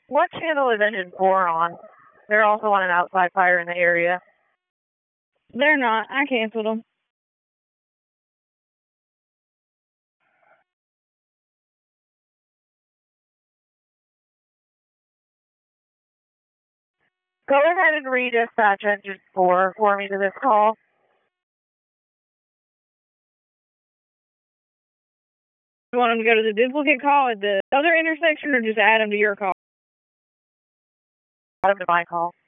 What channel is engine 4 on? They're also on an outside fire in the area. They're not. I canceled them. Go ahead and redispatch engine 4 for me to this call. You want them to go to the duplicate call at the other intersection or just add them to your call? Add them to my call.